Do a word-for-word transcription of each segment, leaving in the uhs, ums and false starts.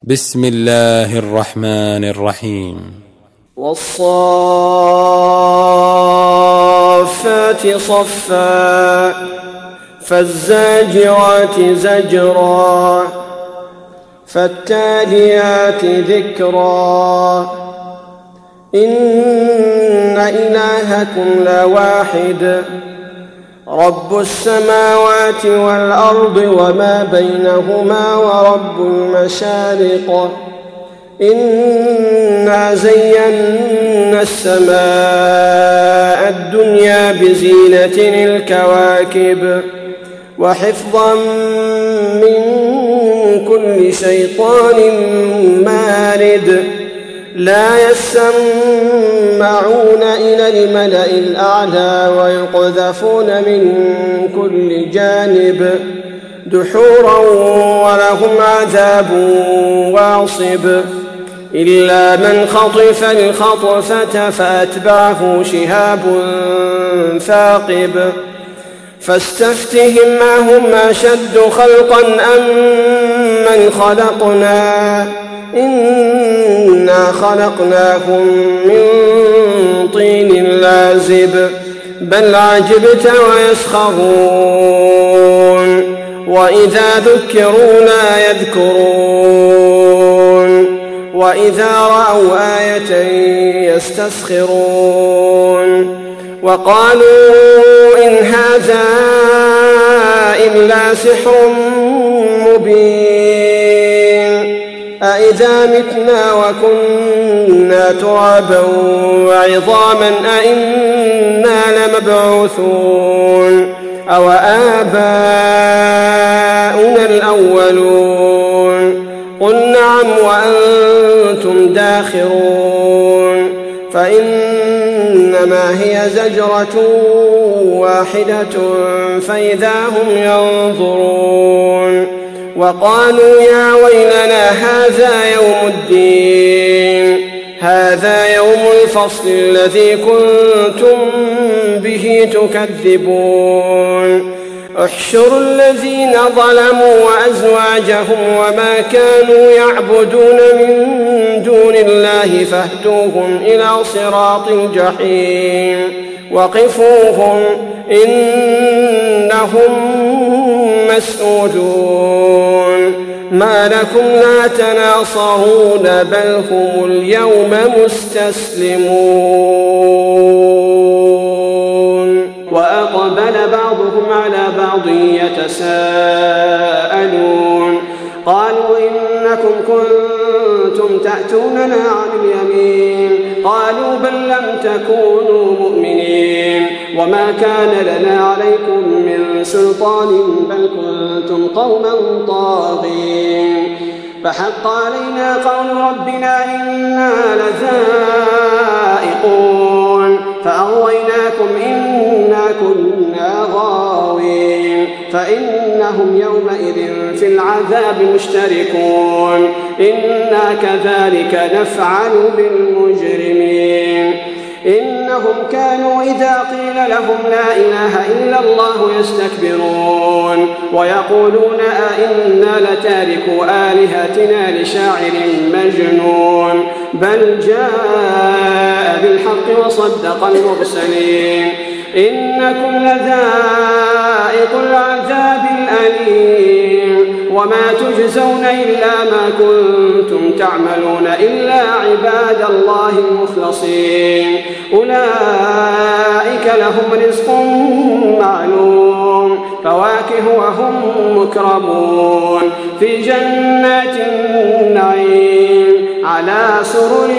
بسم الله الرحمن الرحيم. والصافات صفا فالزاجرات زجرا فالتاليات ذكرا إن إلهكم لواحد رب السماوات والأرض وما بينهما ورب المشارق إنا زينا السماء الدنيا بزينة الكواكب وحفظا من كل شيطان مارد لا يسمعون إلى الملأ الأعلى ويقذفون من كل جانب دحورا ولهم عذاب واصب إلا من خطف الخطفة فأتبعه شهاب ثاقب فاستفتهم أهم أشد خلقا أم من خلقنا إنا خلقناهم من طين لازب بل عجبت ويسخرون وإذا ذكروا لا يذكرون وإذا رأوا آية يستسخرون وقالوا إن هذا إلا سحر مبين أإذا متنا وكنا ترابا وعظاما أإنا لمبعوثون أو آباؤنا الأولون قل نعم وأنتم داخرون فإنما هي زجرة واحدة فإذا هم ينظرون وقالوا يا ويلنا هذا يوم الدين هذا يوم الفصل الذي كنتم به تكذبون احشروا الذين ظلموا وأزواجهم وما كانوا يعبدون من دون الله فاهدوهم إلى صراط الجحيم وقفوهم إنهم مسؤولون ما لكم لا تناصرون بل هم اليوم مستسلمون وأقبل بعضهم على بعض يتساءلون قالوا إنكم كنتم تأتوننا عن اليمين قالوا بل لم تكونوا مؤمنين وما كان لنا عليكم من سلطان بل كنتم قوما طاغين فحق علينا قول ربنا إنا لذائقون فأغويناكم إنا كنا غاوين فإنهم يومئذ في العذاب مشتركون إنا كذلك نفعل بالمجرمين إنهم كانوا إذا قيل لهم لا إله إلا الله يستكبرون ويقولون أئنا لتاركوا آلهتنا لشاعر مجنون بل جاء بالحق وصدق المرسلين إنكم لذائق العذاب الأليم وما تجزون إلا ما كنتم تعملون إلا عباد الله المخلصين أولئك لهم رزق معلوم فواكه وهم مكرمون في جنات النعيم على سرر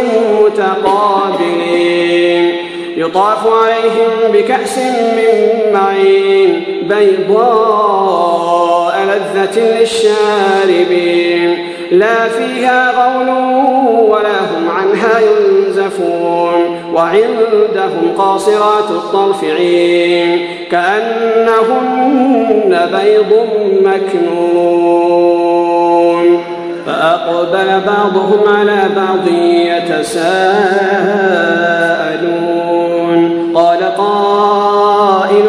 متقابلين يطاف عليهم بكأس من معين بيضاء لذة للشاربين لا فيها غول ولا هم عنها ينزفون وعندهم قاصرات الطرف عين كأنهن بيض مكنون فأقبل بعضهم على بعض يتساءلون قال قائل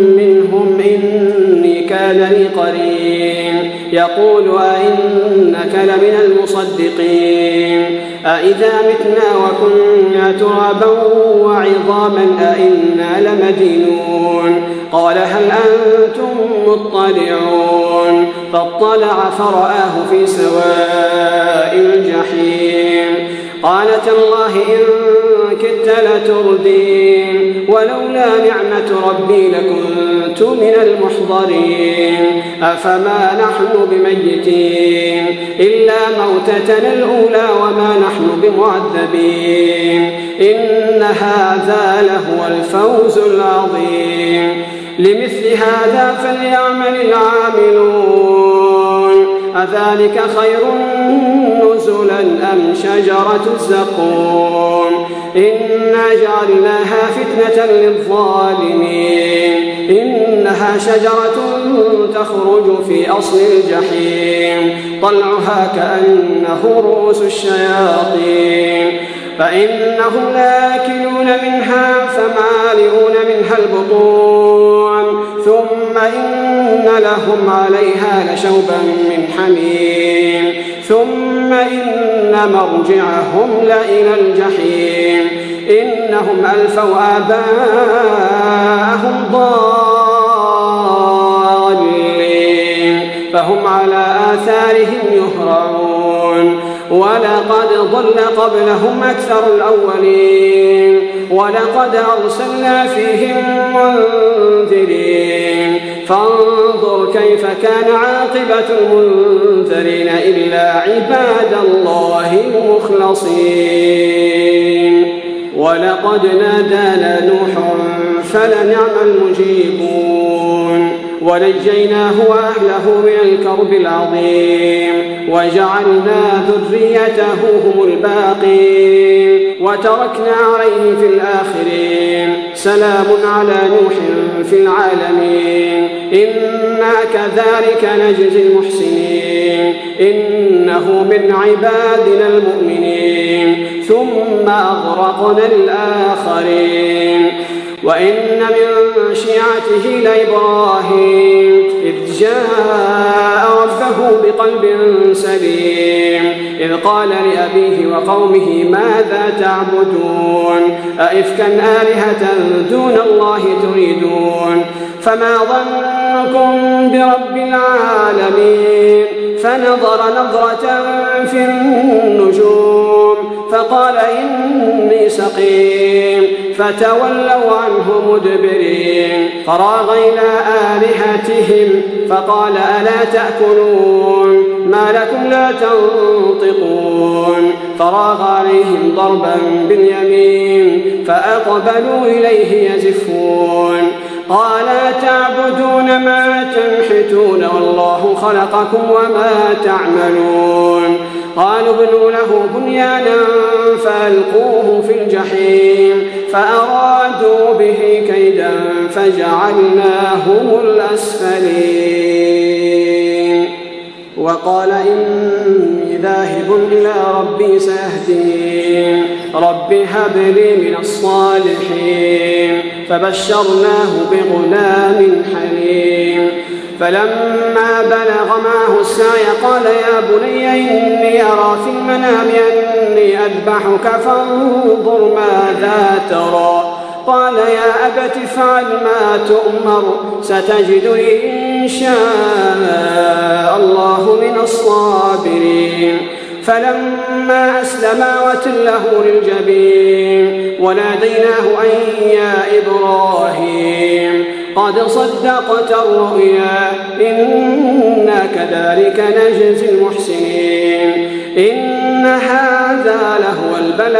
منهم إني كان لي قرين يقول أئنك لمن المصدقين أإذا متنا وكنا ترابا وعظاما أإنا لمدينون قال هل أنتم مطلعون فاطلع فرآه في سواء الجحيم قال تالله إن كدت لتردين ولولا نعمة ربي لكنت من المحضرين أفما نحن بميتين إلا موتتنا الأولى وما نحن بمعذبين إن هذا لهو الفوز العظيم لمثل هذا فليعمل العاملون أذلك خير نزلا أم شجرة الزقوم إنا جعلناها فتنة للظالمين إنها شجرة تخرج في أصل الجحيم طلعها كأنه رؤوس الشياطين فإنهم لآكلون منها فمالئون منها البطون ثم إن لهم عليها لشوبا من حميم ثم إن مرجعهم لإلى الجحيم إنهم ألفوا آباءهم ضالين فهم على آثارهم يهرعون ولقد ضل قبلهم أكثر الأولين ولقد أرسلنا فيهم منذرين فانظر كيف كان عاقبة المنذرين إلا عباد الله المخلصين ولقد نادانا نوح فلنعم المجيبون ونجيناه وأهله من الكرب العظيم وجعلنا ذريته هم الباقين وتركنا عليه في الآخرين سلام على نوح في العالمين إنا كذلك نجزي المحسنين إنه من عبادنا المؤمنين ثم أغرقنا الآخرين وإن من شيعته لإبراهيم إذ جاء ربه بقلب سليم إذ قال لأبيه وقومه ماذا تعبدون أئفكا آلهة دون الله تريدون فما ظنكم برب العالمين فنظر نظرة في النجوم فقال إني سقيم فتولوا عنه مدبرين فراغ إلى آلهتهم فقال ألا تأكلون ما لكم لا تنطقون فراغ عليهم ضربا باليمين فأقبلوا إليه يزفون قال تعبدون ما تنحتون والله خلقكم وما تعملون قالوا ابنوا له بنيانا فألقوه في الجحيم فأرادوا به كيدا فجعلناهم الأسفلين وقال إني ذاهب إلى ربي سيهدين رب هب لي من الصالحين فبشرناه بغلام حليم فلما بلغ معه السعي قال يا بني إني أرى في المنام أني أذبحك فانظر ماذا ترى قال يا أبت افعل ما تؤمر ستجدني إن شاء الله من الصابرين فلما أسلما وتله للجبين وناديناه أن يا إبراهيم قد صدقت الرؤيا إنا كذلك نجزي المحسنين إن هذا لهو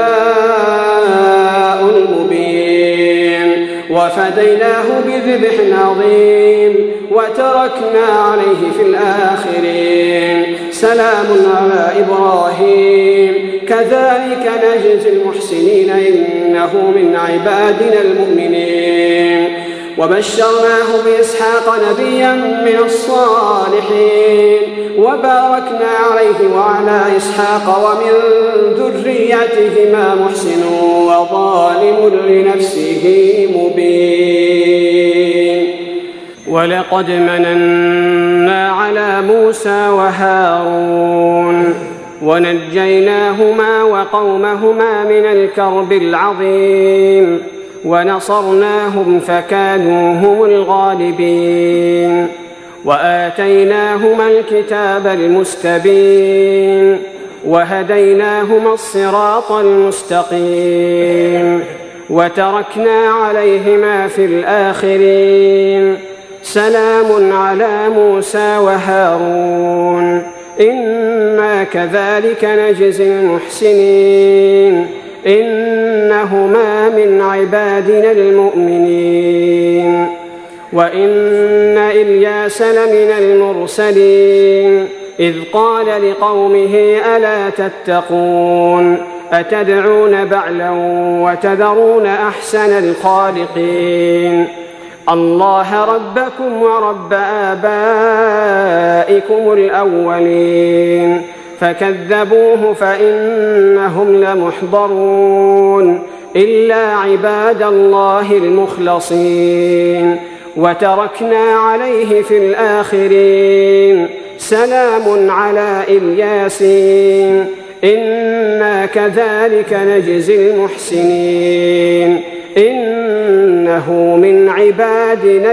البلاء المبين وفديناه بذبح عظيم وتركنا عليه في الآخرين سلام على إبراهيم كذلك نجزي المحسنين إنه من عبادنا المؤمنين وبشرناه بإسحاق نبيا من الصالحين وباركنا عليه وعلى إسحاق ومن ذريتهما محسن وظالم لنفسه مبين ولقد مننا على موسى وهارون ونجيناهما وقومهما من الكرب العظيم ونصرناهم فكانوا هم الغالبين وآتيناهما الكتاب المستبين وهديناهما الصراط المستقيم وتركنا عليهما في الآخرين سلام على موسى وهارون إنا كذلك نجزي المحسنين إنهما من عبادنا المؤمنين وإن إلياس لمن المرسلين إذ قال لقومه ألا تتقون أتدعون بعلا وتذرون أحسن الخالقين الله ربكم ورب آبائكم الأولين فكذبوه فإنهم لمحضرون إلا عباد الله المخلصين وتركنا عليه في الآخرين سلام على الياسين إنا كذلك نجزي المحسنين إنه من عبادنا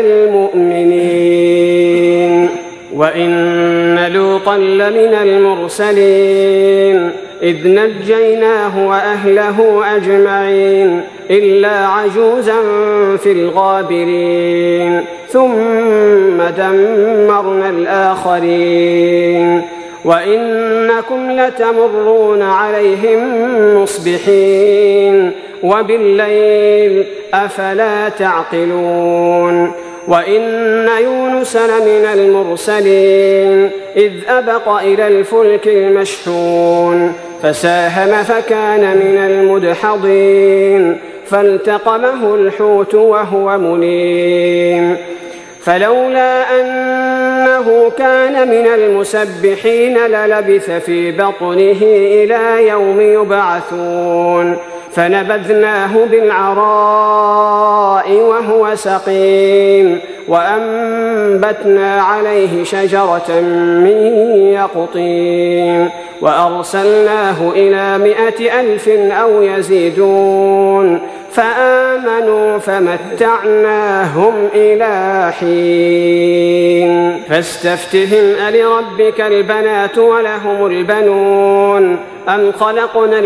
المؤمنين وإن لوطا لمن المرسلين إذ نجيناه وأهله أجمعين إلا عجوزا في الغابرين ثم دمرنا الآخرين وإنكم لتمرون عليهم مصبحين وبالليل أفلا تعقلون وإن يونس لمن المرسلين إذ أبق إلى الفلك المشحون فساهم فكان من المدحضين فالتقمه الحوت وهو مليم فلولا أنه كان من المسبحين للبث في بطنه إلى يوم يبعثون فنبذناه بالعراء وهو سقيم وأنبتنا عليه شجرة من يقطين وأرسلناه إلى مائة ألف أو يزيدون فآمنوا فمتعناهم إلى حين فاستفتهم ألربك البنات ولهم البنون أم خلقنا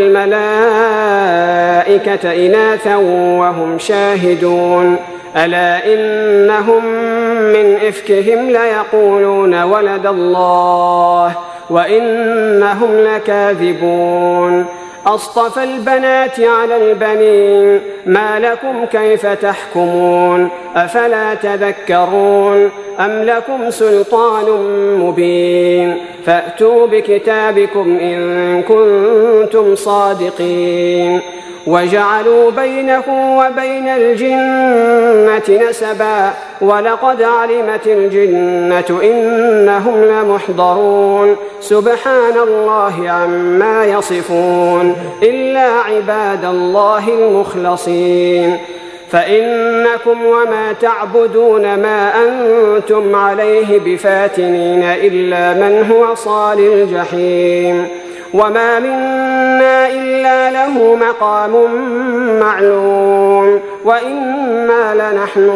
الملائكة إناثا وهم شاهدون ألا إنهم من إفكهم ليقولون ولد الله وإنهم لكاذبون أصطفى البنات على البنين ما لكم كيف تحكمون أفلا تذكرون أم لكم سلطان مبين فأتوا بكتابكم إن كنتم صادقين وجعلوا بينه وبين الجنة نسبا ولقد علمت الجنة إنهم لمحضرون سبحان الله عما يصفون إلا عباد الله المخلصين فإنكم وما تعبدون ما أنتم عليه بفاتنين إلا من هو صال الجحيم وما منا إلا له مقام معلوم وإنا لنحن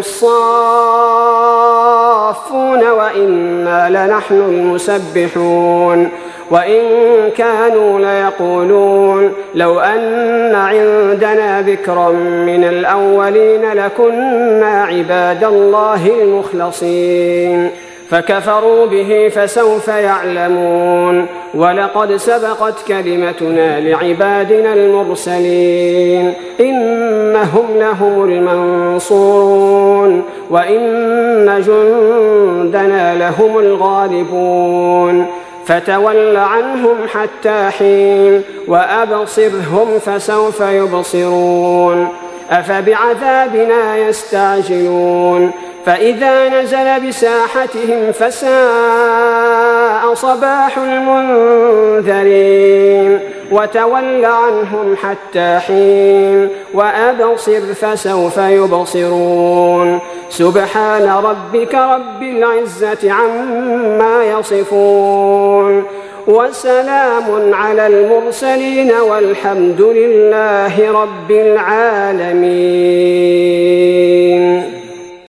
الصافون وإنا لنحن المسبحون وإن كانوا ليقولون لو أن عندنا ذكرا من الأولين لكنا عباد الله المخلصين فكفروا به فسوف يعلمون ولقد سبقت كلمتنا لعبادنا المرسلين إنهم لهم المنصورون وإن جندنا لهم الغالبون فتول عنهم حتى حين وأبصرهم فسوف يبصرون أفبعذابنا يستعجلون فإذا نزل بساحتهم فساء صباح المنذرين وتول عنهم حتى حين وأبصر فسوف يبصرون سبحان ربك رب العزة عما يصفون وسلام على المرسلين والحمد لله رب العالمين.